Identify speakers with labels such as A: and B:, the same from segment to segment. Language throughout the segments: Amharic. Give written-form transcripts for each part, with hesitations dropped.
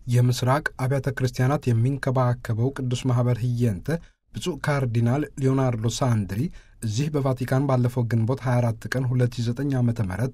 A: የምስራቅ አብያተ ክርስቲያናት የሚንከባከበው ቅዱስ ማኅበር ህየንተ ብፁዕ ካርዲናል ሊዮናርዶ ሳንድሪ እዚህ በቫቲካን ባለፈው ግንቦት 24 ቀን 2009 ዓ.ም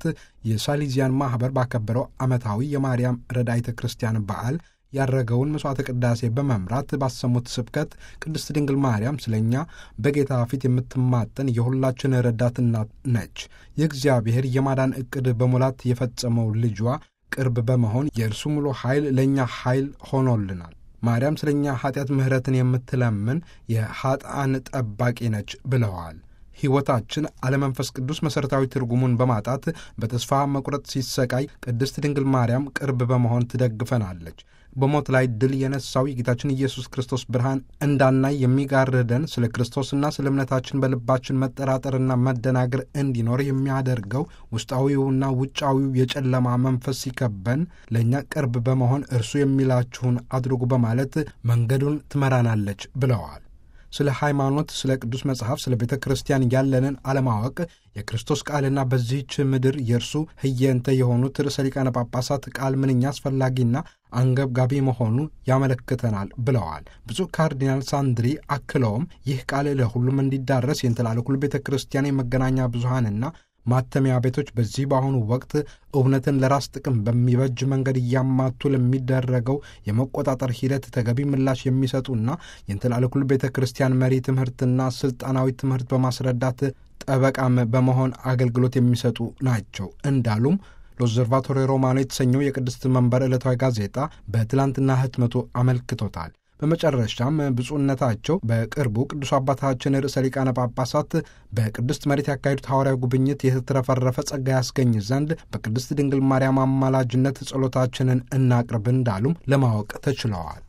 A: የሳሊዚያን ማኅበር ባከበረው ዓመታዊ የማርያም ረዳይተ ክርስቲያን በዓል ያረገውን መሥዋዕተ ቅዳሴ በመምራት ባሰሙት ስብከት ቅድስት ድንግል ማርያም ስለኛ በጌታ ፊት የምትማጠን የሁላችን ረዳት እናት ነች። የእግዚአብሔር የማዳን ዕቅድ በሙላት የፈጸመው ልጇ ቅርብ በመሆን የእርሱ ሙሉ ኃይል ለእኛ ኃይል ሆኖልናል። ማርያም ስለኛ ኀጢአት ምሕረትን የምትለምን የኀጥኣን ጠባቂ ነች ብለዋል። ሕይወታችን አለመንፈስ ቅዱስ መሠረታዊ ትርጉሙን በማጣት በተስፋ መቁረጥ ሲሰቃይ ቅድስት ድንግል ማርያም ቅርብ በመሆን ትደግፈናለች። በሞት ላይ ድል የነሳው የጌታችን ኢየሱስ ክርስቶስ ብርሃን እንዳናይ የሚጋርደን ስለ ክርስቶስና ስለ እምነታችን በልባችን መጠራጠርና መደናገር እንዲኖር የሚያደርገው ውስጣዊውና ውጫዊው የጨለማ መንፈስ ሲከበን ለእኛ ቅርብ በመሆን እርሱ የሚላችሁን አድርጉ በማለት መንገዱን ትመራናለች ብለዋል። ስለ ሃይማኖት፣ ስለ ቅዱስ መጽሐፍ፣ ስለ ቤተ ክርስቲያን ያለንን አለማወቅ የክርስቶስ ቃልና በዚህች ምድር የእርሱ ህየንተ የሆኑት ርዕሰ ሊቃነ ጳጳሳት ቃል ምንኛ አስፈላጊና አንገብጋቢ መሆኑ ያመለክተናል ብለዋል። ብፁዕ ካርዲናል ሳንድሪ አክለውም ይህ ቃል ለሁሉም እንዲዳረስ የእንትላልኩል ቤተ ክርስቲያን የመገናኛ ብዙሃንና ማተሚያ ቤቶች በዚህ በአሁኑ ወቅት እውነትን ለራስ ጥቅም በሚበጅ መንገድ እያማቱ ለሚደረገው የመቆጣጠር ሂደት ተገቢ ምላሽ የሚሰጡና የእንትላልኩል ቤተ ክርስቲያን መሪ ትምህርትና ስልጣናዊ ትምህርት በማስረዳት ጠበቃም በመሆን አገልግሎት የሚሰጡ ናቸው እንዳሉም ሎዘርቫቶሪ ሮማኖ የተሰኘው የቅድስት መንበር ዕለታዊ ጋዜጣ በትላንትና ህትመቱ አመልክቶታል። በመጨረሻም ብፁዕነታቸው በቅርቡ ቅዱስ አባታችን ርዕሰ ሊቃነ ጳጳሳት በቅድስት መሬት ያካሄዱት ሐዋርያዊ ጉብኝት የተትረፈረፈ ጸጋ ያስገኝ ዘንድ በቅድስት ድንግል ማርያም አማላጅነት ጸሎታችንን እናቅርብ እንዳሉም ለማወቅ ተችለዋል።